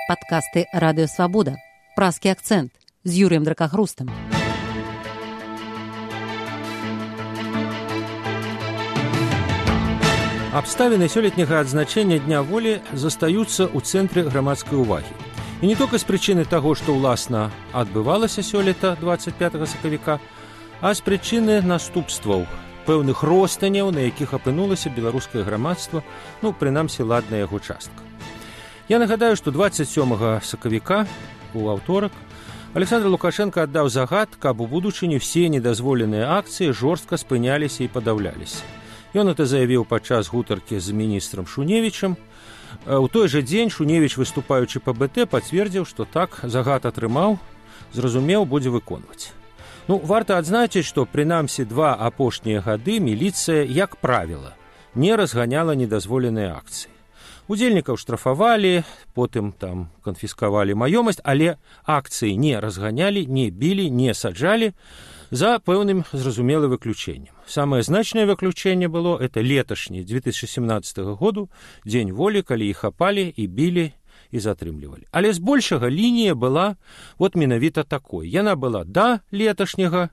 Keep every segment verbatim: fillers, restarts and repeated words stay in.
Падкасты Радыё Свабода. Празкі акцэнт з Юрыем Дракахрустам. Абставіны сёлетняга адзначэння Дня волі застаюцца ў цэнтры грамадскай увагі. І не толькі з прычыны таго, што ўласна адбывалася сёлета дваццаць пятага сакавіка, а з прычыны наступстваў, пэўных ростаняў, на якіх апынулася беларускае грамадства, ну, прынамсі, ладная яго частка. Я нагадаю, што дваццаць сёмага сакавіка, у аўторак, Александр Лукашенко аддаў загад, каб у будучыні все недазволеныя акцыі жорстка спыняліся і падаўляліся. Ён это заявіў падчас гутаркі з міністрам Шуневічам. У той жа дзень Шуневіч, выступаючы па бэ тэ, пацвердзіў, што так загад атрымаў, зразумеў, будзе выконваць. Ну, варта адзначыць, што прынамсі два апошнія гады міліцыя, як правіла, не разганяла недазволеныя акцыі. Удзельнікаў штрафавалі, потым там канфіскавалі маёмасць, але акцыі не разганялі, не білі, не саджалі, за пэўным зразумелым выключэннем. Самае значнае выключэнне было это леташні две тысячи семнадцатага году, дзень волі, калі іх хапалі і білі і затрымлівалі. Але збольшага лінія была вот менавіта такой. Яна была да леташняга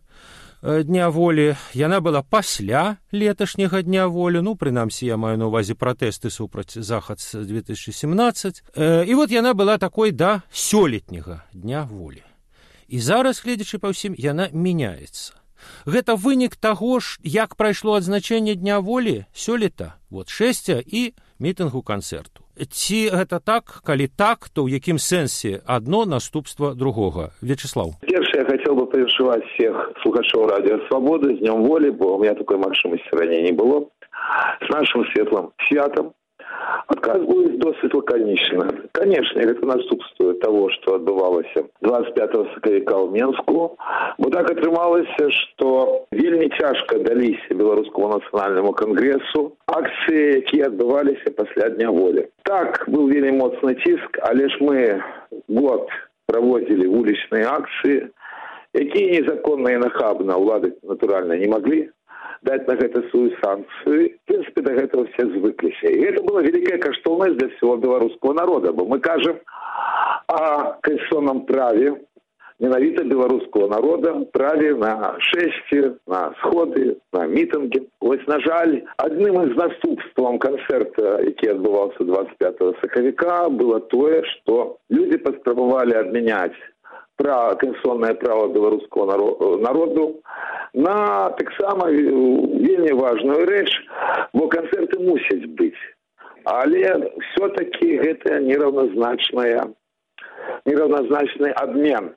Дня волі, яна была пасля леташняга Дня волі, ну, прынамсі, я маю на ўвазе пратэсты супраць захад две тысячи семнадцать, і вот яна была такой да сёлетняга Дня волі. І зараз, гледзячы па ўсім, яна мяняецца. Гэта вынік таго ж, як прайшло адзначэнне Дня волі сёлета, вот шэсця і мітынгу канцэрту. Ці гэта так, калі так, то ў якім сэнсе адно наступства другога? Вячеслав. Першае, я хотел бы повіншаваць всех слухачоў Радио Свободы з Днем волі, бо у меня такой магчымасці раней не было. С нашим светлым святом. Адказ будет досыць лаканічны. Конечно, гэта наступствуе того, што адбывалася двадцать пятого сакавіка ў Менску, бо так атрымалася, што вельмі цяжка даліся Беларускаму нацыянальнаму кангрэсу акцыі, якія адбываліся пасля Дня волі. Так, быў вельмі моцны ціск, але ж мы год праводзілі вулічныя акцыі, якія незаконна і нахабна ўлады, натуральна, не маглі даць на гэта сваю санкцыю. В прынцыпе, да гэтага все звыкліся. І гэта была вялікая каштоўнасць для всего беларускага народа, бо мы кажам о конституционном праве менавіта беларускага народа, праве на шэсці, на сходы, на мітынгі. Вось, на жаль, адным з наступствам канцэрта, які адбываўся двадцать пятого сакавіка, было тое, што людзі паспрабавалі адмяняць пра конституционное право беларускага народу на таксама вельмі важную рэч, бо канцэрты мусяць быць. Але все-таки гэта нераўназначная, нераўназначны абмен.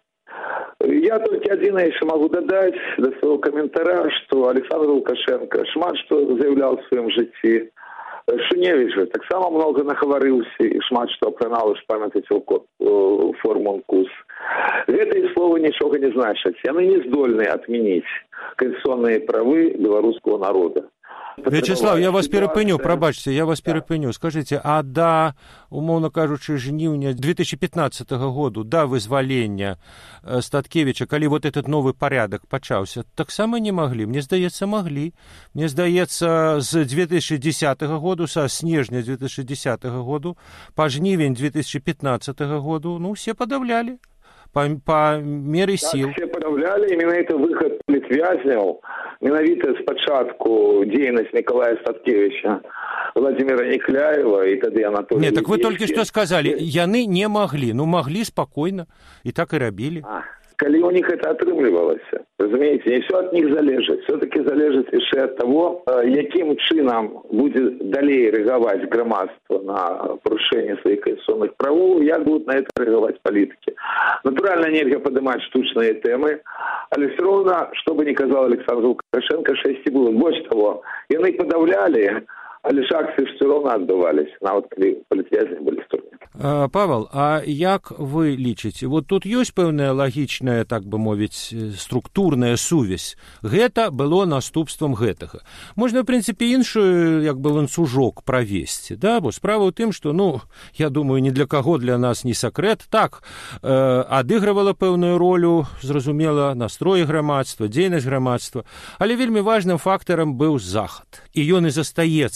Я только адзінае яшчэ магу дадаць да свайго каментара, што Александр Лукашенко шмат што заяўляў у сваім жыцці. Шуневіч же таксама много нахаварыўся і шмат што апранаў, ж памятаеце, ў формункус. Гэтыя словы нічога не значаць. Яны не здольны адмяніць конституционные правы беларускага народа. Вячеслав, я вас перапыню, прабачце, я вас перапыню. Скажите, а да, умоўна кажучы, жніўня две тысячи пятнадцатого году, да вызвалення Статкевича, калі вот этот новый порядок пачаўся, таксама не маглі? Мне здаецца, маглі. Мне здаецца, з две тысячи десятого году, са снежня две тысячи десятого году, па жнівень две тысячи пятнадцатого году, ну, все подавляли. По, по мере сил. Так, все подавляли, именно это выход политвязняў, менавіта спачатку дзейнасць Николая Статкевича, Владимира Некляева и тады Анатолия. Нет, так вы только что сказали, яны не могли, ну могли спокойно, и так и робили. А, калі у них это атрымлівалася, разумеете, не все от них залежит, все-таки залежит яшчэ от того, якім чынам будзе далей рэагаваць грамадства на парушэнне сваіх конституционных правоў, як будут на это рэагаваць палітыкі. Натуральна, нельга падымаць штучныя тэмы, але все равно, что бы ни казал Александр Лукашенко, шэсці было. Больше того, яны падаўлялі, але ж акцыі все равно адбывались, нават калі палітвязні былі стороны. Павел, а як вы лічыце? Вот тут ёсць пэўная лагічная, так бы мовіць, структурная сувязь. Гэта было наступствам гэтага. Можна, в прынцыпе, іншую, як бы, ланцужок правесці, да? Бо справа ў тым, што, ну, я думаю, ні для каго для нас не сакрэт. Так, э, адыгрывала пэўную ролю, зразумела, настроі грамадства, дзейнасць грамадства, але вельмі важным фактарам быў захад. І ён і застаецца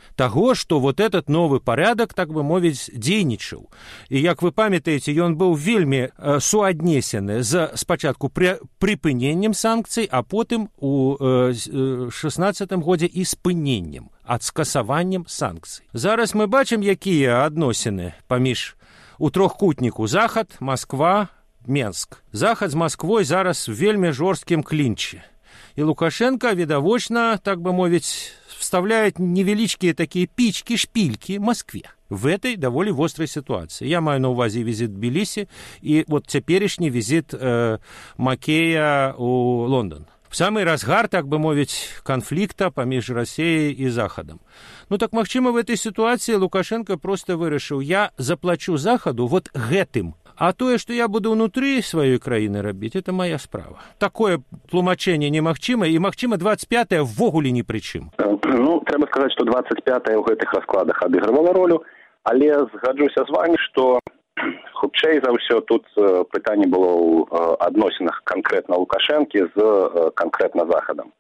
того, што вот этот новы парадак, так бы мовіць, дзейнічаў. І як вы памятаеце, ён быў вельмі э, суаднесены з спачатку пры, прыпыненнем санкцый, а потым у э, шаснаццатым годзе і спыненнем, ад скасаваннем санкцый. Зараз мы бачым, якія адносіны паміж у трохкутніку Захад, Масква, Менск. Захад з Масквой зараз вельмі жорсткім клінчы. І Лукашенко, відавочна, так бы мовіць, вставляет невеличкие такие пички, шпильки Москве в этой довольно острой ситуации. Я маю на увазе визит Тбилиси и вот теперешний визит э, Макея у Лондон. В самый разгар, так бы мовить, конфликта поміж Россией и Заходом. Ну так, магчыма, в этой ситуации Лукашенко просто вырашыў: я заплачу Заходу вот гэтым. А тое, што я буду ўнутры сваёй краіны рабіць, это моя справа. Такое тлумачэнне немагчыма, і, магчыма, двадцать пятае ввогуле ні пры чым. Ну, трэба сказаць, што двадцать пятае ў гэтых раскладах адыгрывала ролю, але згаджуся з вами, што хутчэй за ўсё тут пытанне было ў адносінах канкрэтна Лукашэнкі з канкрэтна Захадам.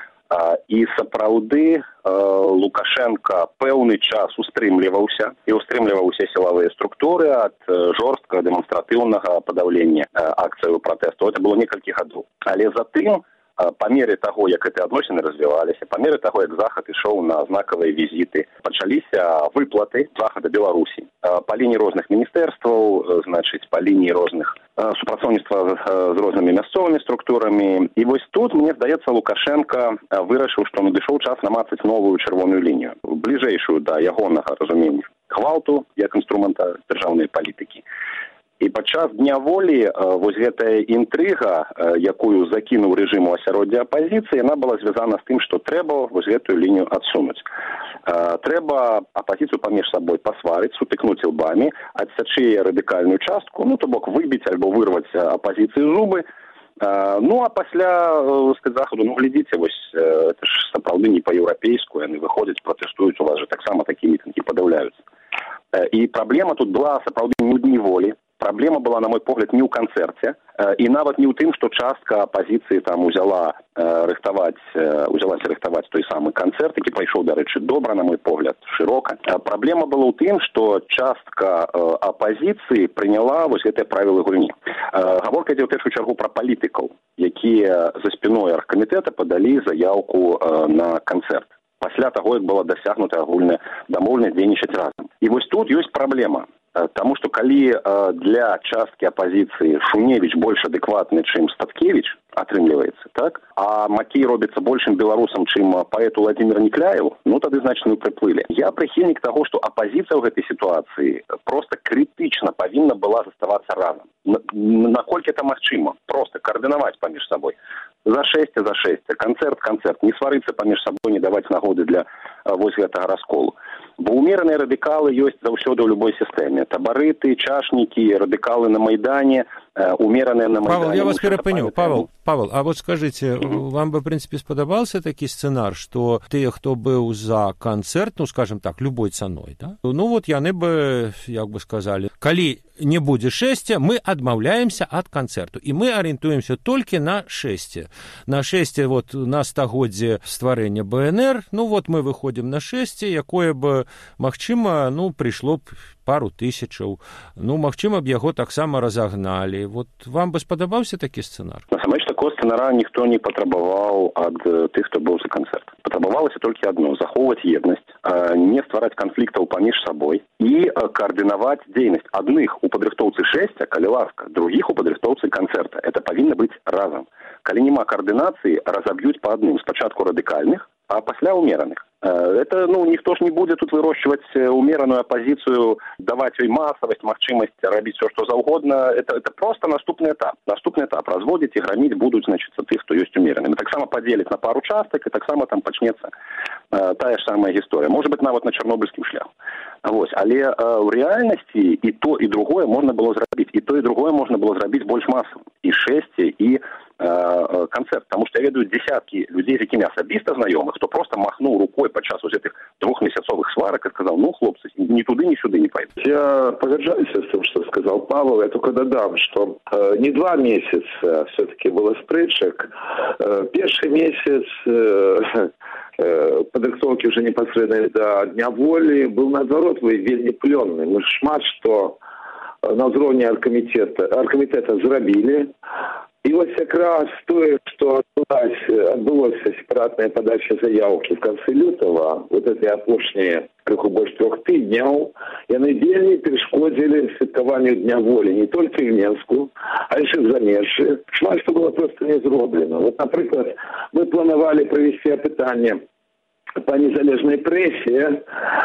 І сапраўды Лукашенко пэўны час устрымліваўся і устрымліваўся сілавыя структуры ад жорсткага дэманстратыўнага падаўлення акцыяў пратэсту. Это было некалькі гадоў. Але затым, па мере таго, як гэтыя адносіны развіваліся, па мере таго, як Захад ішоў на знакавыя візіты, пачаліся выплаты Захада Беларусі па лініі розных міністэрстваў, значыць, па лініі розных супрацоўніцтва з рознымі мясцовымі структурамі. І вось тут, мне здаецца, Лукашенко вырашыў, што надышоў час намацаць новую чырвоную лінію, бліжэйшую да ягонага разумення гвалту як інструмента дзяржаўнай палітыкі. І падчас дня волі вось гэтая інтрыга, якую закінуў рэжым у асяроддзя апазіцыі, яна была звязана з тым, што трэба вось гэтую лінію адсунуць. Трэба апазіцыю паміж сабой пасварыць, сутыкнуць лбамі, адсячы яе радыкальную частку, ну, то бок выбіць альбо вырваць апазіцыі зубы. Ну, а пасля сказаць Заходу: ну, глядзіце, вось это ж сапраўды не па-еўрапейску, яны выходзяць, пратэстуюць, у вас же таксама такія мітынгі падаўляюцца. І праблема тут была сапраўды не ў дні волі. Праблема была, на мой погляд, не ў канцэрце, і нават не ў тым, што частка апазіцыі там узяла рыхтаваць, узялася рыхтаваць той самы канцэрт, які пайшоў, дарэчы, добра, на мой погляд, шырока. Праблема была ў тым, што частка апазіцыі прыняла вось гэтыя правілы гульні. Гаворка ідзе ў першую чаргу пра палітыкаў, якія за спіной аргкамітэта падалі заяўку на канцэрт пасля таго, як была дасягнута агульная дамоўленасць дзейнічаць разам. І вось тут ёсць праблема. Таму што калі для часткі апазіцыі Шуневіч больш адэкватны, чым Статкевіч, атрымліваецца, так? А Макей робіцца большым беларусам, чым паэт Владзімір Нікляеў, ну тады, значна, мы прыплылі. Я прыхільнік таго, што апазіцыя ў гэтай сітуацыі проста крытычна павінна была заставацца разам. Наколькі это магчыма? Проста каардынаваць паміж сабой. За шэсце, за шэсце, канцэрт, канцэрт, не сварыцца паміж сабой, не даваць нагоды для вось гэтага расколу. Бо умераныя радыкалы ёсць заўсёды ў любой сістэме. Табарыты, чашнікі, радыкалы на Майдане, умераныя на Майдане. Павел, я вас перапыню. Павел, Павел, а вот скажите, mm-hmm. вам бы, в принципе, спадабаўся такі сцэнар, што тыя, хто быў за канцэрт, ну, скажем так, любой цаной, да? Ну, вот яны бы, як бы сказали, калі не будзе шэсця, мы адмаўляемся ад канцэрту. І мы арыентуемся толькі на шэсце. На шэсце, вот, на стагоддзе стварэння Бэ Эн Эр, ну, вот мы выходзім на шэсце, якое бы, магчыма, ну, прыйшло б пару тысячаў. Ну, магчыма б яго таксама разагналі. Вот вам бы спадабаўся такі сцэнар? Насамрэч, такого сцэнара ніхто не патрабаваў ад тых, хто быў за канцэрт. Патрабавалася толькі адно — захоўваць еднасць, не ствараць канфліктаў паміж сабой і каардынаваць дзейнасць адных у падрыхтоўцы шэсця, калі ласка, другіх у падрыхтоўцы канцэрта. Это павінна быць разам. Калі няма координации, разобьют по одним. Спочатку радикальных, а после умеренных. Это, ну, никто ж не будет тут выращивать умеренную оппозицию, давать ей массовость, махчимость, робить все, что угодно. Это, это просто наступный этап. Наступный этап. Разводить и громить будут, значит, тех, кто есть умеренными. Так само поделить на пару часток, и так само там почнется э, та же самая история. Может быть, навод на чернобыльским шляхом. Вот. Але э, в реальности и то, и другое можно было сделать. И то, и другое можно было сделать больше массово. И шествие, и э, концерт. Потому что я веду десятки людей, с якими особисто знакомых, кто просто махнул рукой по часу этих двухмесяцовых сварок и сказал: ну, хлопцы, ни туда, ни сюда не пойду. Я погоджаюсь с тем, что сказал Павел. Я только додам, что э, не два месяца все-таки было спрычек. Э, первый месяц э, э, падрыхтоўкі уже непасрэдна да Дня волі был наадварот вельмі плённы. Мы шмат што на ўзроўні аргкамітэта аргкамітэта зрабілі. І вось якраз тое, што адбылося сепаратная падача заяўкі в канцы лютага, вот эти апошнія крыху больш трох тыдняў, яны вельмі перашкодзілі святкаванню Дня волі не толькі в Менску, а яшчэ в замежжы. Шмат што было проста не зроблена. Вот, напрыклад, мы планавалі правесці апытанне по незалежной прессе,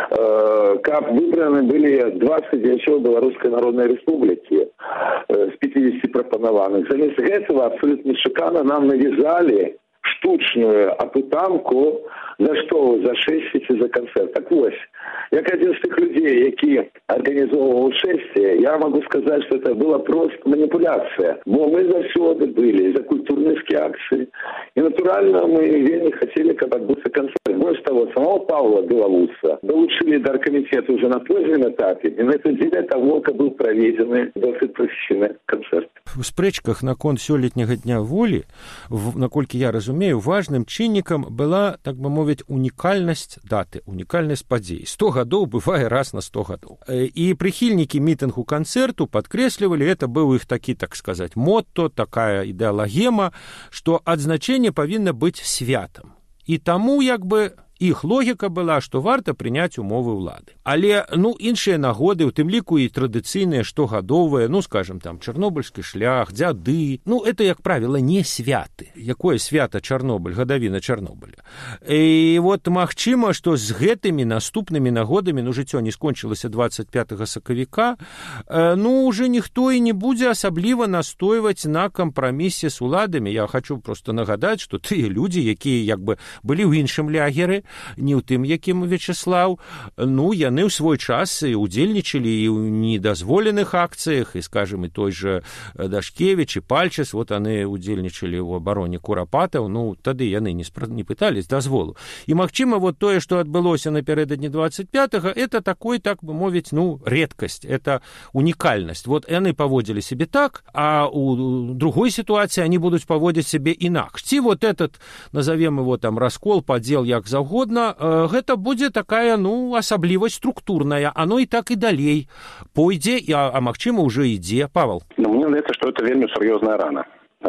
э, как выбраны были двадцать дзеячоў Белорусской Народной Республики э, с пятидесяти пропанованных. Замест этого абсолютно нечаканно нам навязали штучную апытанку за что? За шэсце за концерт. Так вот, як один из тех людей, які организовывал шэсце, я могу сказать, что это была просто манипуляция. Бо мы заўсёды были за культурніцкія акции. И натурально мы вельмі хотели, как отбыться концерт. Больше того, самого Павла Белоуса долучили до оргкомитета уже на позднем этапе. И на этот день того, как был проведен досыць профессиональный концерт. В спрэчках наконт сёлетняга Дня волі, наколькі я разумею, важным чыннікам была, так бы мовіць, унікальнасць даты, унікальнасць падзей. сто гадоў бывае раз на сто гадоў. І прыхільнікі мітынгу канцэрту падкрэслівалі, это быў іх такі, так сказаць, мотто, такая ідэалагема, што адзначэнне павінна быць святам. І таму, як бы, іх логіка была, што варта прыняць умовы ўлады. Але, ну, іншыя нагоды, у тым ліку і традыцыйныя штогадовыя, ну, скажем, там, чарнобыльскі шлях, дзяды, ну, это, як правіла, не святы. Якое свята Чарнобыль, гадавіна Чарнобыля. І вот, магчыма, што з гэтымі наступнымі нагодамі, ну, жыццё не скончылася двадцать пятага сакавіка, э, ну, уже ніхто і не будзе асабліва настойваць на кампрамісе з уладамі. Я хочу просто нагадаць, што тыя людзі, якія, як бы, былі ў іншым лягеры, не ў тым, якім Вячеслав, ну, яны ў свой час і удзельнічалі і ў недазволеных акцыях, і, скажем, і той же Дашкевіч, і Пальчас, вот яны удзельнічалі ў абароне Курапатаў, ну, тады яны не, спра... не пытались дазволу. І, магчыма, вот тое, што адбылося напярэдадні двадцать пятага, это такой, так бы мовіць, ну, редкасць, это унікальнасць. Вот яны паводзілі себе так, а у другой ситуации они будуць паводзіць себе інакш. Ці вот этот, назовем его там раскол, падзел, як заўгодна, гэта будзе такая, ну, асаблівасць структурная, оно і так і далей пойдзе, а, а магчыма, уже ідзе. Павел? Ну, мне здаецца, што это вельмі сур'ёзная рана,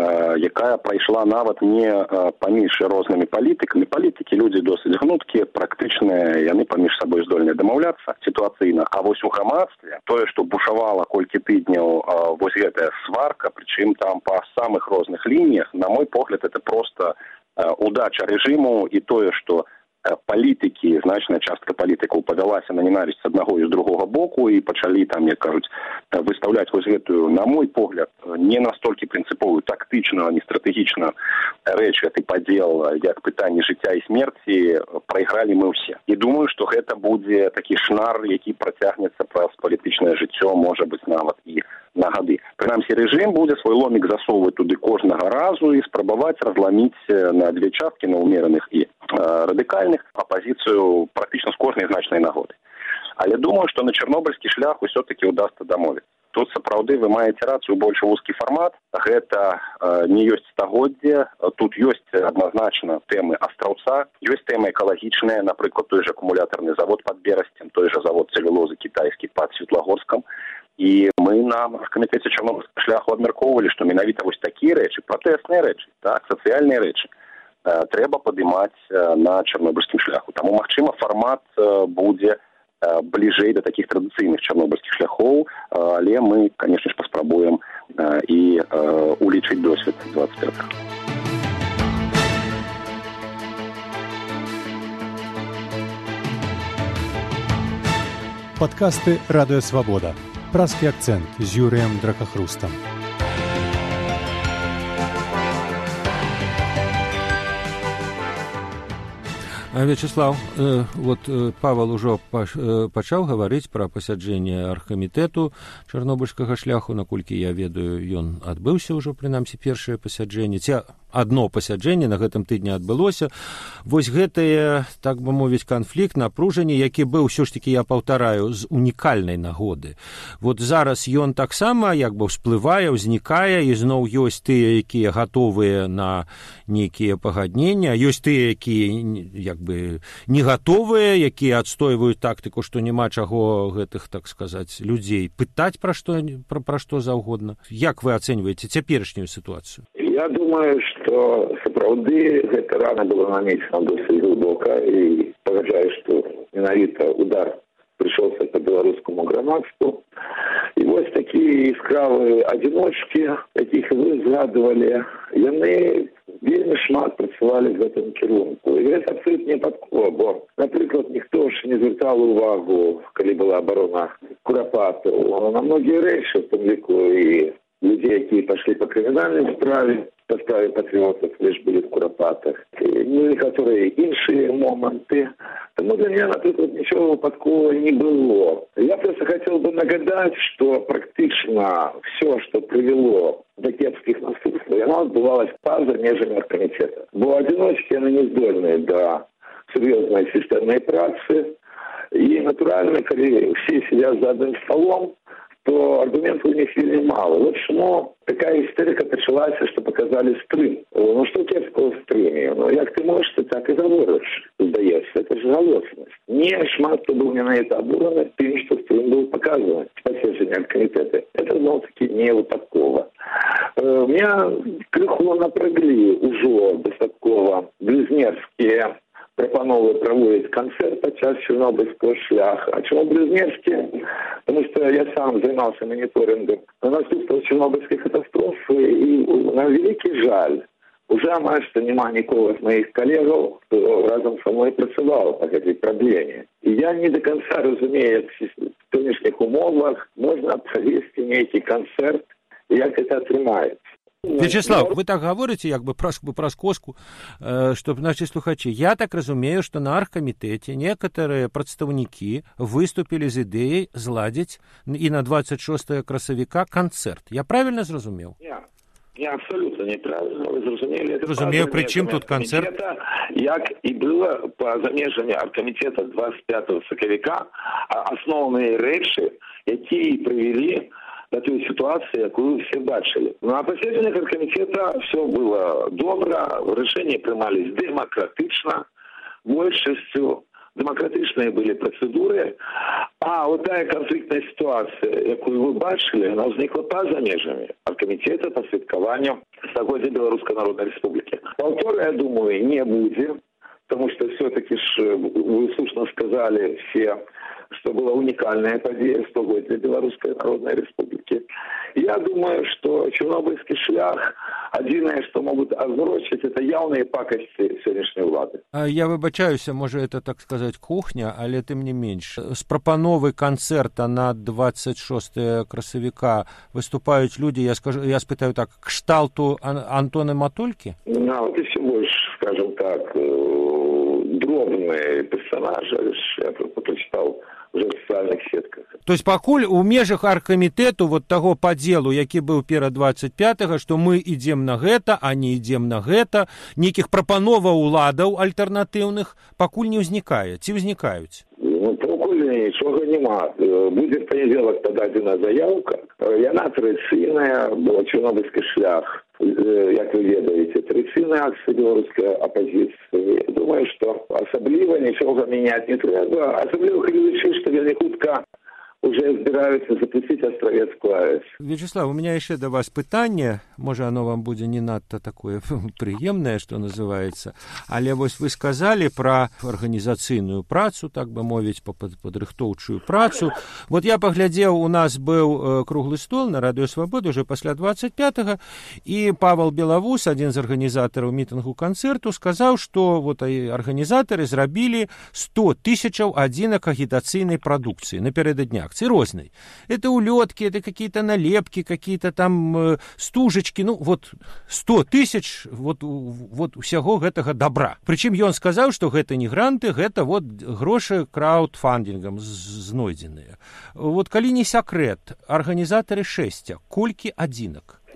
якая прайшла нават не паміж рознымі палітыкамі. Палітыкі людзі досыць гнуткія, практычныя, яны паміж сабой здольныя дамаўляцца сітуацыйна. А вось у грамадстве тое, што бушавала колькі тыдняў, вось гэтая сварка, прычым там па самых розных лініях, на мой погляд, это просто удача рэжыму і тое, што палітыкі, значная частка палітыкаў павялася на ненавісць аднаго і з другога боку і пачалі там, як кажуць, выстаўляць вось гэтую, на мой погляд, не настолькі прынцыповую, тактычна, не стратэгічна рэч, гэты падзел, як пытанне жыцця і смерці, прайгралі мы ўсе. І думаю, што гэта будзе такі шнар, які працягнецца праз палітычнае жыццё, можа быць, нават і на гады. Прынамсі, рэжым будзе свой ломік засоўваць туды кожнага разу і спрабаваць разламіць на две часткі, на умераных і э, радыкальных, апозіцыю практычна з кожнай значнай нагоды. Але думаю, што на чарнобыльскі шлях усё-такі ўдасца дамовіцца. Тут сапраўды вы маеце рацыю, больш вузкі фармат, гэта э, не ёсць стагоддзе, тут ёсць адназначна тэмы астраўца, ёсць тэмы экалагічныя, напрыклад, той же акумулятарны завод пад Берасцем, той же завод цэлюлозы кітайскі пад Светлагорскам. І мы на камітэце чарнобыльскага шляху абмяркоўвалі, што менавіта вось такія рэчы, пратэсныя рэчы, так, сацыяльныя рэчы, э, трэба падымаць э, на чарнобыльскім шляху. Таму, магчыма, фармат э, будзе э, бліжэй да такіх традыцыйных чарнобыльскіх шляхоў, э, але мы, канешне ж, паспрабуем э, і э, улічыць досвед двадцать пятага. Падкасты «Радыё Свабода». Празкі акцэнт з Юрыем Дракахрустам. Вячеслав, э, вот э, Павел ужо паш, э, пачаў гаварыць пра пасяджэнне аргкамітэту чарнобыльскага шляху, наколькі я ведаю, ён адбыўся ўжо, прынамсі, першае пасяджэнне. Ці адно пасяджэнне на гэтым тыдні адбылося. Вось гэтае, так бы мовіць, канфлікт, напружанне, які быў ўсё ж такі, я паўтараю, з унікальнай нагоды. Вот зараз ён таксама як бы всплывае, ўзнікае, і зноў ёсць тыя, якія гатовыя на нейкія пагаднення, ёсць тыя, якія як бы не гатовыя, якія адстойваюць тактыку, што няма чаго гэтых, так сказаць, людзей пытаць пра што, пра, пра што заўгодна. Як вы ацэньваеце цяперашнюю сітуацыю? Я думаю, што сапраўды гэта рана было намечана досыць глыбока, і пагаджаю, што менавіта удар прыйшоўся па беларускаму грамадству. І вось такія яскравыя адзіночкі, якіх вы згадывалі, яны вельмі шмат працавалі в гэтым кірунку. І гэта абсолютно не выпадкова, бо, напрыклад, ніхто ж не звяртаў увагу, калі была абарона Курапатаў, на многія рэчы, в том ліку і людей, якія пошли по крымінальнай справе, по справе патріотов, лишь были в Курапатах, ну и которые іншие моменты. Тому для меня, например, ничего выпадкового не было. Я просто хотел бы нагадать, что практично все, что привело до кепских наступств, оно отбывалось поза межами оргкомитета. Бо одиночки, они не здольные до серьезной системной працы. И натурально, когда все сидят за одним столом, то аргументов у них вельми мало. Вот почему такая истерика началась, что показали стрим. Ну что кепского в стриме? Ну, як ты можешь, ты так и говоришь, сдаешься. Это же голосность. Не шмат, кто был мне на это обурен, тем, что стрим был показан в посещении комитета. Это, ну, таки не выпадково. У меня крыху напрягли уже достатково близнецкие прапановы праводзіць канцэрт падчас чорнобыльскага шляха. А чаму блізнецкі? Тому што я сам займаўся моніторингом наступстваў чорнобыльскай катастрофы, і на вялікі жаль, уже амаль што няма нікога з маіх калегаў, хто разам са мной працаваў па гэтай праблеме. І я не до конца разумею, як в сённяшніх умовах можна правесці нейкі канцэрт, і як гэта атрымаецца. Вячеслав, вы так говорите, як бы праз, праз коску, э, чтобы наши слухачи. Я так разумею, что на аргкомитете некоторые представники выступили с идеей зладить и на двадцать шостого красавіка концерт. Я правильно зразумел? Я, я абсолютно неправильно. Вы зразумели. Разумею, при чим тут концерт? Як і було по замежанню аргкомитета двадцать пятого сакавіка, основные речи, які привели до той ситуации, яку все бачили. На посещениях оргкомитета все было добро, решения принимались демократично, большестью, демократичные были процедуры, а вот такая конфликтная ситуация, якую вы бачили, она возникла поза межами оргкомитета по святкованию стагоддзя Белорусской Народной Республики. Повтора, я думаю, не будет, потому что все-таки, вы слушно сказали все, что была уникальная подея стагоддзя Белорусской Народной Республики. Я думаю, что чернобыльский шлях, одиное, что могут озвучить, это явные пакости сегодняшней влады. Я вибачаюся, може, это, так сказать, кухня, але тим не менш. З пропанови концерта на двадцять шостого красавіка виступають люди, я скажу, я спитаю так, кшталту Антона Матульки? Ну, вот и все больше, скажем так, дробные персонажи, я прочитал уже в социальных сетках. То есть пакуль у межах аргкамітэту вот таго падзелу, які быў перад двадцать пятого, што мы ідзем на гэта, а не ідзем на гэта, нейкіх прапановаў уладаў альтэрнатыўных пакуль не ўзнікае. Ці ўзнікаюць? Ну, пакуль нічога няма. Будзе в панядзелак пададзена заяўка. Яна традыцыйная, бо чорнобыльскі шлях, як вы ведаеце, традыцыйная акцыя беларускай апазіцыі. Думаю, што асабліва нічога мяняць не трэба. Асабліва глядзячы, што вельмі хутка уже збираюцца запусціць астравецкую АЭС. Вячеслав, у меня еще до вас пытанне, можа оно вам будзе не надта такое прыемнае, што называецца, але вось вы сказали про арганізацыйную працу, так бы мовіць, падрыхтоўчую працу. Вот я паглядзеў, у нас быў круглы стол на Радыё Свабода уже пасля двадцать пятого, і Павел Белавус, адзін з арганізатараў мітынгу канцэрту, сказаў, што вот арганізатары зрабілі сто тысячаў адзінак агітацыйнай прадукцыі напярэдадні акцыі рознай. Это улётки, это какие-то налепки, какие-то там э, стужечки, ну вот сто тысяч вот, вот усяго гэтага добра. Прычым ён сказаў, што гэта не гранты, гэта вот грошы краудфандингам знойдзеныя. Вот калі не сакрэт, арганізатары шэсця, колькі адзінак?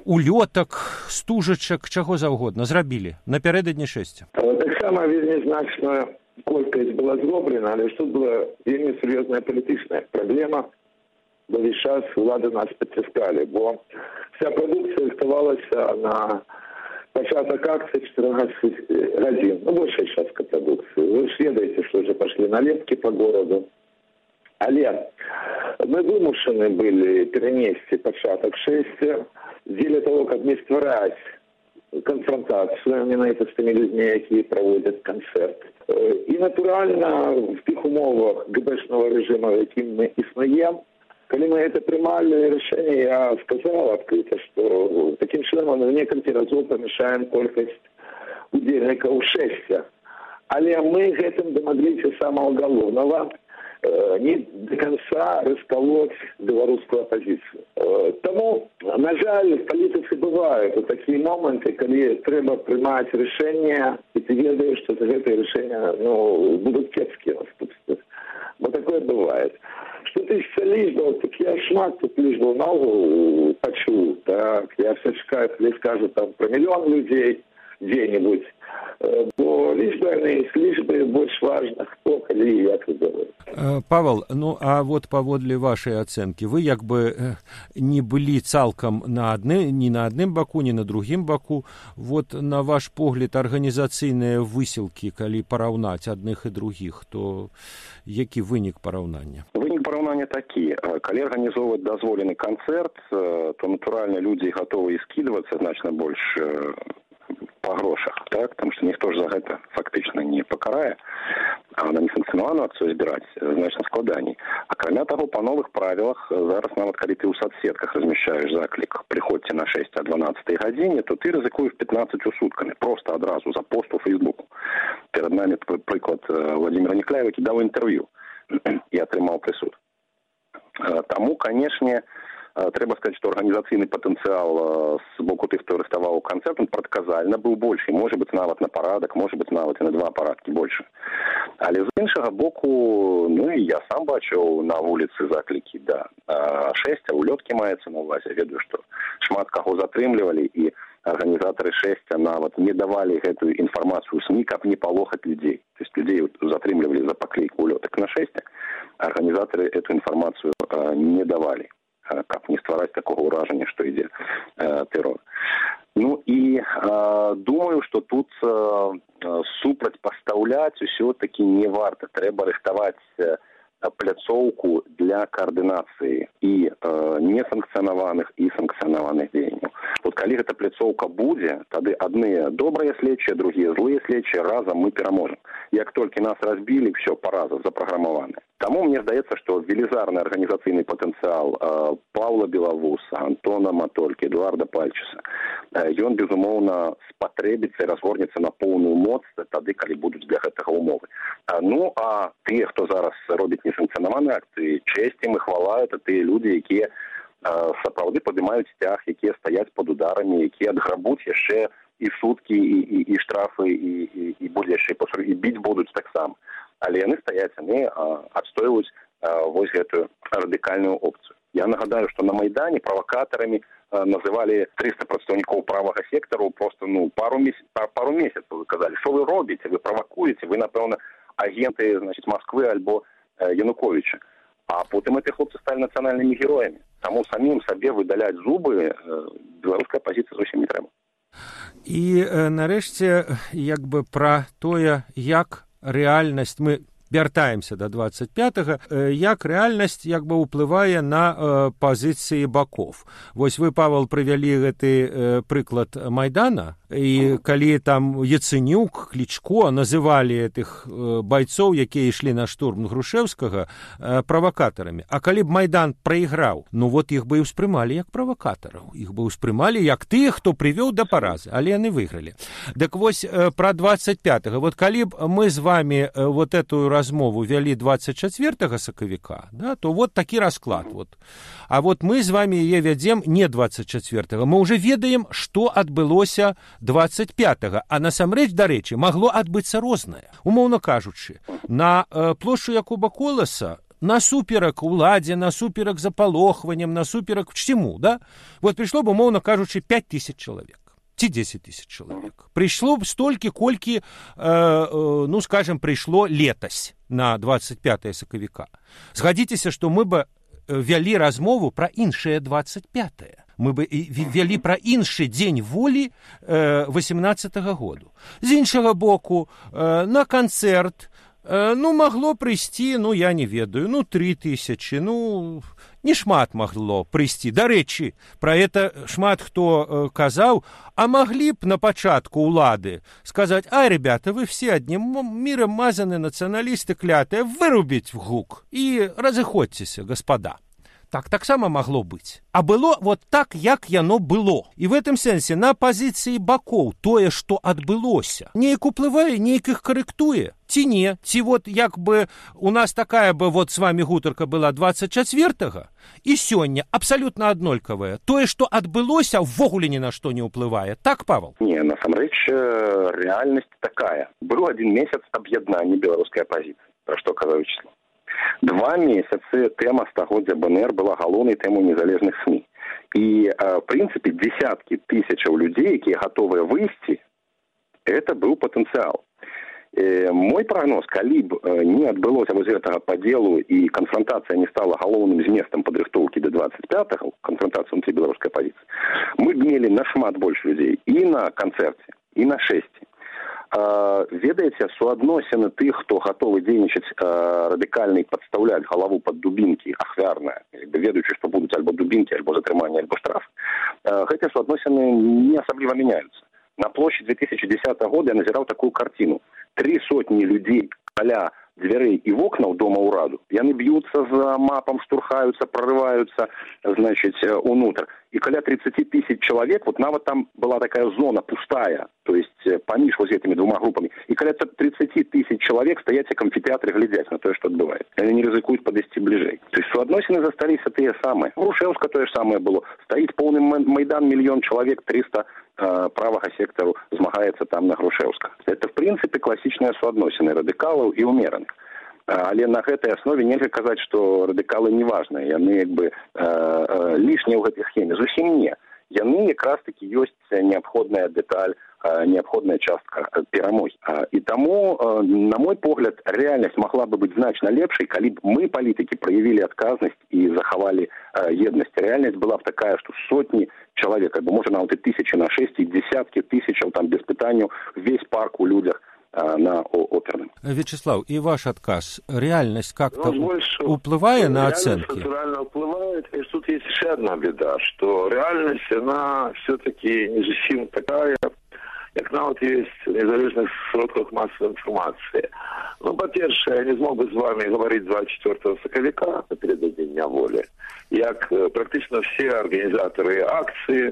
улётак, стужачак, чаго заўгодна зрабілі напярэдадні шэсця? Таксама вельмі значная колькасць была зроблена, але што была вельмі сур'ёзная палітычная праблема, бо весь час улады нас падціскалі, бо вся прадукцыя рыхтавалася на пачатак акцыі чатырнаццаць гадзін, ну, большая частка прадукцыі. Вы ж ведаеце, што ўжо пашлі налепкі па гораду. Але мы вымушаны былі перенесці пачатак шэсця дзеля того, каб не ствараць конфронтацию менавіта з тымі людзьмі, якія праводзяць канцэрт. І, натуральна, в тых умовах гэбэшнага рэжыма, в якім мы існуем, калі мы это прымалі рашэнне, я сказал адкрыта, што такім чынам мы некалькі разоў памяшаем колькасць удзельнікаў шэсця. Але мы гэтым дамагліся самого галоўнага, не до конца расколоть белорусскую оппозицию. Тому, на жаль, в политике бывают вот такие моменты, когда треба принимать решения, и ты ведаешь, что за это решение, ну, будут кепские наступства. Вот такое бывает. Что ты лишь так я шмат тут лишь был ногу почул, так, я все чекаю, когда скажут там про миллион людей где-нибудь, бо лічбы яны лічбы больш важна, хто, калі і як выбіраюць. Павел, ну а вот паводле вашай ацэнкі, вы як бы не былі цалкам на адны, ні на адным баку, ні на другім баку. Вот на ваш погляд арганізацыйныя высілкі, калі параўнаць адных і другіх, то які вынік параўнання? Вынік параўнання такі. Калі арганізоўваць дазволены канцэрт, то натуральна людзі гатовы і скідвацца значна больш по грошах, так? Потому что ніхто ж за гэта фактычна не пакарае, а на несанкцыянаваную акцыю збіраць значна складаней. Акрамя таго, па новых правілах, зараз нават калі ты ў соцсетках размяшчаеш заклік «Прыходзьце на шэсць о дванаццатай гадзіне», то ты рызыкуеш пятнаццаццю суткамі, просто адразу за пост у Фейсбуку. Перад намі прыклад Владимира Никляева, які даў інтэрв'ю і атрымаў прысуд. Таму, канешне, трэба сказаць, што арганізацыйны патэнцыял з боку тых, хто рыхтаваў канцэрт, он прадказальна быў большы, можа быць нават на парадак, можа быць нават і на два парадкі больше. Але з іншага боку, ну і я сам бачыў на вуліцы заклікі да шэсця, улёткі маецца на ўвазе, ведаю, што шмат каго затрымлівалі і арганізатары шэсця нават не давалі гэтую інфармацыю СМІ, каб не палохаць людзей. То есть людей затрымлівалі за паклейку улётак на шэсця, арганізатары эту інфармацыю не давалі, каб не ствараць такого ўражання, што ідзе э, тэрор. Ну і э, думаю, што тут э, супрацьпастаўляць усё-такі не варта. Трэба рыхтаваць э, пляцоўку для каардынацыі і э, несанкцыянаваных і санкцыянаваных дзеянняў. Вот калі гэта пляцоўка будзе, тады адныя добрыя следчыя, другія злыя следчыя, разам мы пераможам. Як толькі нас разбілі, все, параза запраграмаваны. Таму мне здаецца, што велізарны арганізацыйны патэнцыял э, Паўла Белавуса, Антона Матолькі, Эдуарда Пальчыса, э, ён, безумоўна, спатрэбіцца і разгорнецца на поўную моц тады, калі будуць для гэтага умовы. А, ну, а тыя, хто зараз робіць несанкцыянаваныя акцыі, чэсць ім і хвала, это тыя людзі, якія э, сапраўды падымаюць сцяг, якія стаяць пад ударамі, якія адграбуць яшчэ і суткі, і, і, і штрафы, і, і, і будзе яшчэ і біць будуць таксама. Але яны стаяць, яны адстойваюць вось гэтую радыкальную опцыю. Я нагадаю, што на Майдане правакатарамі называлі трыста прадстаўнікоў правага сектару просто ну, пару, месяц, пару месяцаў. Вы казалі, што вы робіце, вы правакуеце, вы, напэўна, агенты значит, Москвы альбо Януковича. А потым эти хлопцы сталі нацыянальнымі героямі. Таму самім сабе выдаляць зубы беларуская пазіцыя зусім не трэба. І нарэшце як бы пра тое, як рэальнасць, мы вяртаемся да двадцать пятага, як рэальнасць як бы ўплывае на э, пазіцыі бакоў. Вось вы, Павел, прывялі гэты э, прыклад Майдана, і калі там Яценюк, Клічко называлі тых э, байцоў, якія ішлі на штурм Грушэўскага, э, правакатарамі. А калі б Майдан прайграў, ну вот іх бы і ўспрымалі як правакатараў. Іх бы ўспрымалі як тых, хто прывёў да паразы, але яны выйгралі. Дык вось э, пра двадцать пятага. Вот калі б мы з вами э, вот эту размову вялі двадцать чацвёртага сакавіка, да, то вот такі расклад. Вот. А вот мы з вами яе вядзем не двадцать чацвёртага. Мы ўжо ведаем, што адбылося двадцать пятага, а насамрэч, дарэчы, магло адбыцца рознае. Умоўна кажучы, на э, плошчу Якуба Коласа насуперак уладзе, насуперак запалохванням, насуперак чаму, да? Вот прыйшло б, умоўна кажучы, пять тысяч чалавек. Ці дзесяць тысяч чалавек. Прыйшло б столькі, колькі, э, э, ну, скажем, прыйшло летась на двадцать пятое сакавіка. Згадзіцеся, што мы бы вялі размову пра іншае двадцать пятое. Мы бы вялі пра іншы дзень волі э, восемнадцатага году. З іншага боку, э, на канцэрт, э, ну, магло прыйсці, ну, я не ведаю, ну, три тысячи, ну... Не шмат магло прыйсці. Дарэчы, пра это шмат хто э, казаў, а маглі б на пачатку ўлады сказаць: «Ай, ребята, вы все одним миром мазаны нацыяналісты клятыя, вырубіць в гук і разыходзьцеся, господа». Так таксама магло быць. А было вот так, як яно было. І в гэтым сэнсе на пазіцыі бакоў тое, што адбылося, неяк уплывае, неяк іх карэктуе. Ці не, ці вот як бы у нас такая бы вот с вами гутарка была двадцать четвёртага, і сёння абсалютна аднолькавая. Тое, што адбылося, ввогуле ні на што не ўплывае. Так, Павел? Не, насамрэч, рэальнасць такая. Быў адзін месяц аб'яднання беларускай апазіцыі, пра што казаў Вячеслав. Два месяцы тэма стагоддзя БНР была галоўнай тэмой незалежных СМИ. І, в прынцыпе, десяткі тысячаў людзей, якія гатовыя выйсці, это быў патэнцыял. Э, мой прогноз, калі б не адбылося вось гэтага падзелу і канфронтацыя не стала галоўным зместам падрыхтоўкі да двадцать пятага, канфронтацыю унутры беларускай апазіцыі, мы б мелі нашмат больш людзей і на канцэрце, і на шэсці. Uh, ведаеце, суадносіны тых, хто гатовы дзейнічаць uh, радыкальна і падстаўляць галаву пад дубінкі ахвярная, ведаючы, што будуць альбо дубінкі, альбо затрыманне, альбо штраф, uh, гэтыя суадносіны не асабліва мяняюцца. На площади две тысячи десятого года я назіраў такую картину. Три сотні людзей каля дзвярэй і вокнаў дома ўраду. Яны б'юцца за мапам, штурхаюцца, прорываюцца, значыць, унутр. И каля тридцать тысяч человек, вот нават там была такая зона пустая, то есть поміж вот этими двумя группами, и каля тридцать тысяч человек стоять в амфитеатре, глядясь на то, что отбывается. Они не ризикуют подойти ближе. То есть суадносины застались те самые. В Грушевска то же самое было. Стоит полный Майдан, миллион человек, триста э, правого сектора змагается там на Грушевска. Это, в принципе, классичная суадносины радикалов и умеренных. Але на гэтай аснове нельга казаць, што радыкалы не важныя, яны як бы э, э, лішнія ў гэтай схеме. Зусім не. Яны якраз таки ёсць неабходная дэталь, э, неабходная частка перамогі. І таму, э, на мой погляд, рэальнасць магла бы быць значна лепшай, калі б мы, палітыкі, праявілі адказнасць і захавалі э, еднасць. Рэальнасць была б такая, што сотні чалавек, або можа нават і тысячы на шэсць, і дзесяткі тысячаў, там без пытанняў, весь парк у людях на оперным. Вячеслав, и ваш отказ, реальность как-то ну, больше, уплывает на оценки? Реально уплывает, и тут есть еще одна беда, что реальность, она все-таки не совсем такая, как на вот есть в незалежных сродках массовой информации. Ну, по-перше, я не смог бы с вами говорить двадцать четвёртого сакавіка напередодні Дня волі, як практично все организаторы акции,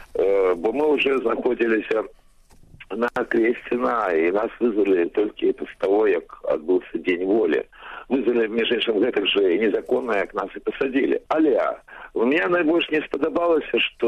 бо мы уже находились на Крестина, и нас вызвали только это с того, как отбылся День воли. Вызвали, между іншим, гэтак же незаконно, как нас и посадили. Але у меня наибольше не сподобалось,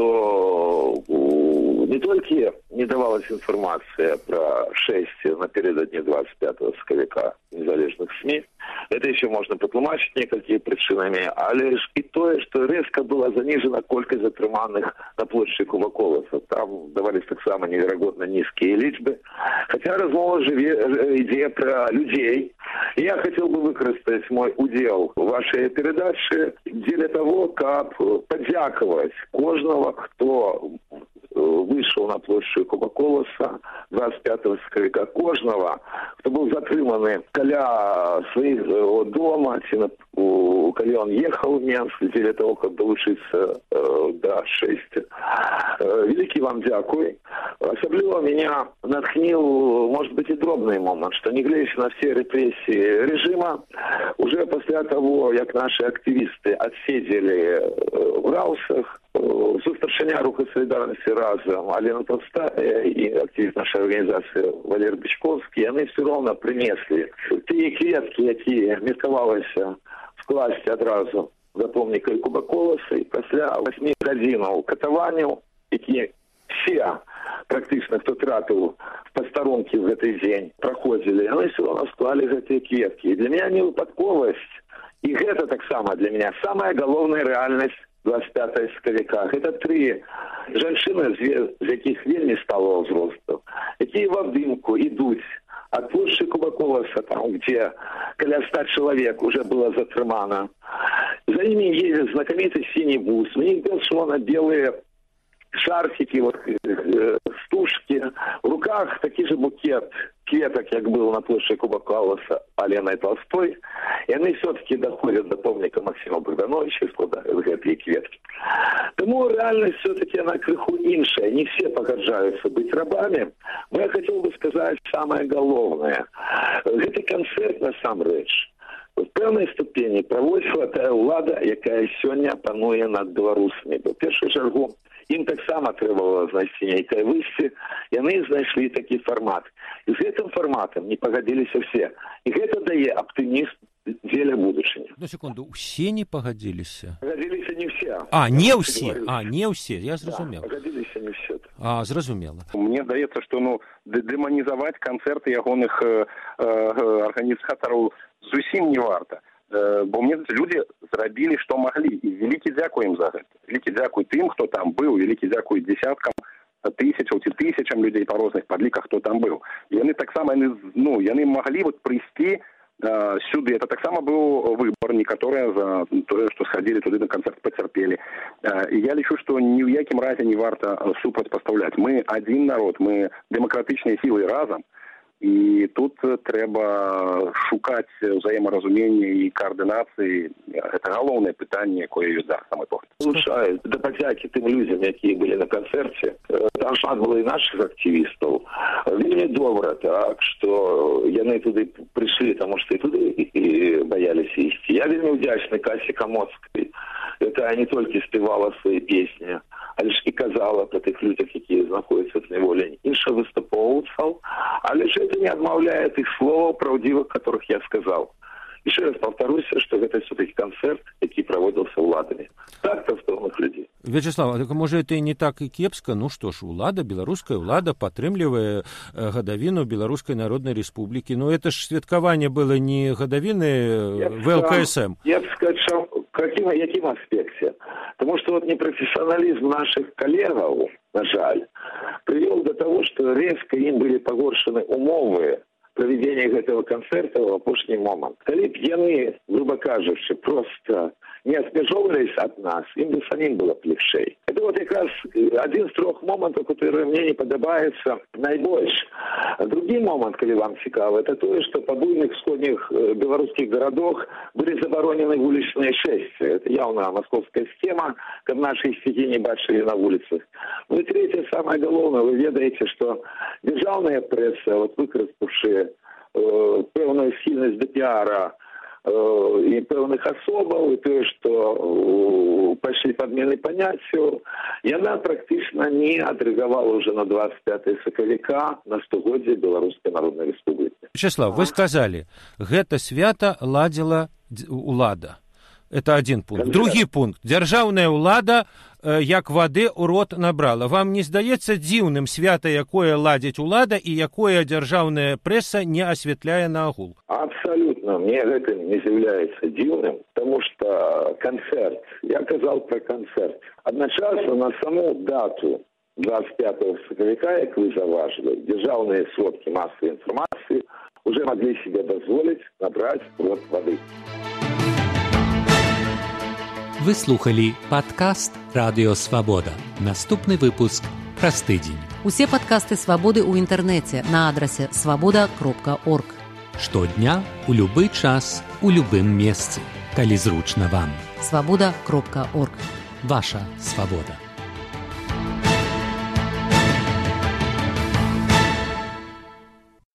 что не только не давалась информация про шесть напередодні двадцать пятого сакавіка незалежных СМИ, это еще можно потлумачить некалькими причинами, але и то, что резко была занижена колькость затрыманых на площади Кубаколаса. Там давались так само невероятно низкие личбы. Хотя размова же идея про людей. И я хотел бы выкористать мой удел в вашей передаче для того, как подяковать кожного, кто вышел на площадь Кубаколаса двадцать пятого сакавіка, кожного, кто был затрыманы каля своего дома, коли он ехал в Минск для того, как долучиться э, до шести. Э, великий вам дякуй. Особливо меня натхнил, может быть, и дробный момент, что не глядя на все репрессии режима, уже после того, как наши активисты отсидели э, в Раусах, Сустаршиня Руха Солидарности разом, Алена Толстая и активист нашей организации Валерий Бичковский, они все равно принесли те клетки, которые мерковалися вкласти одразу за помника Кубаколаса, и после восьми годинов катованию, які все практично, кто тратил в посторонке в этот день, проходили, они все равно склали эти клетки. И для меня не выпадковость І гэта таксама для меня самая галоўная рэальнасць двадцать пятого сакавіка. Гэта тры жанчыны, з якіх вельмі сталого ўзросту, якія в абдымку ідуць от площади Кубаколаса, там, где каля ста человек уже было затрымано. За ними едет знакомитый синий бус. У них бело-белые шарфики, вот, э, стушки. В руках такой же букет кветок, как был на площади Кубаколаса Аленой Толстой. И они все-таки доходят до помника Максима Богдановича, складывают эти кветки. Тому реальность все-таки она крыху іншая. Не все погоджаются быть рабами. Но я хотел бы сказать самое главное. Это концерт на сам рэч. В певній ступені проводила та влада, яка сьогодні панує над білорусами. Бо в першу чергу їм так само треба знайти нейкое вище, і вони знайшли такий формат. І з цим форматом не погодилися всі. І це дає оптимізм для будущего. Одну секунду, все не погодилися? Погодилися не все. А, не все, а, не все, я зрозумів. Да, погодилися не все. А, зрозуміло. Мне здаецца, што ну, дэманізаваць канцэрты ягоных э, э, арганізатараў зусім не варта. Э, бо мне людзі зрабілі, што маглі. І вялікі дзякуй ім за гэта. Вялікі дзякуй тым, хто там быў, вялікі дзякуй дзесяткам тысячаў ці тысячам людзей па розных падліках, хто там быў. І яны таксама, яны, ну, яны маглі вот прыйсці э, сюды. Это таксама быў выбор, некаторыя за тое, што схадзілі туды на канцэрт, пацярпелі. Э, і я лічу, што ні ў якім разе не варта супрацьпастаўляць. Мы адзін народ, мы дэмакратычныя сілы разам. І тут трэба шукаць ўзаемаразумення і каардынацыі. Гэта галоўнае пытанне, якое ёсць зараз самай погляд. Слушай, да падзякі тым людзям, якія былі на канцэрце. Там шмат было і нашых актывістаў. Вельмі добра, так, што яны туды прыйшлі, таму што і туды і баяліся ісці. Я вельмі ўдзячны Касі Камоцкай, якая не толькі спявала свае песні, але ж і казала про тых людзях, якія знаходзяцца в неволі, іншых выступоўцаў, але ж это не адмаўляе тых словаў праўдзівых, которых я сказал. Еще раз повторюсь, что это все-таки концерт, який проводился уладами. Так товстовных людей. Вячеслав, а так, может, это и не так и кепска? Ну что ж, улада, белорусская улада, падтрымлівае гадавіну Белорусской Народной Республики. Но это ж святкаванне было не гадавіны в эл ка эс эм. Я бы сказал, в каким, яким аспекте? Потому что вот непрофессионализм наших коллегов, на жаль, привел до того, что резко им были погоршены умовы проведения этого концерта в апошний момент. Коли б яны, грубо кажучи, просто не отмежевывались от нас, им бы самим было б легчей. Это вот как раз один из трех моментов, который мне не подобается наибольше. Другий момент, коли вам цікаво, это то, что по буйных всходних белорусских городах были заборонены уличные шествия. Это явно московская схема, как наши стихи не бачили на улицах. Ну и третье, самое главное, вы ведаете, что державная пресса, вот выкориставшие э, певную сильность до пиара э, и певных особов, и то, что э, пошли подмены понятию, и она практично не отреагировала уже на двадцать пятого сакавіка на стагоддзе Белорусской Народной Республики. Вячеслав, вы сказали, гэта свята ладзіла улада. Это один пункт. Другі пункт. Дзяржаўная ўлада э, як вады ў рот набрала. Вам не здаецца дзіўным свята, якое ладзіць улада і якое дзяржаўная прэса не асвятляе наогул? Абсолютно. Мне гэта не з'яўляецца дзіўным, потому что концерт, я казал про концерт. Одночасно на саму дату двадцать пятого сакавіка, як вы заважили, дзяржаўныя сродкі масавай інфармацыі уже могли себе дозволить набрать рот воды. Вы слухали падкаст «Радыё Свабода». Наступны выпуск праз тыдзень. Усе падкасты «Свабоды» ў інтэрнэце на адрасе свабода кропка орг. Штодня, у любы час, у любым месцы, калі зручна вам. свабода кропка орг. Ваша свабода.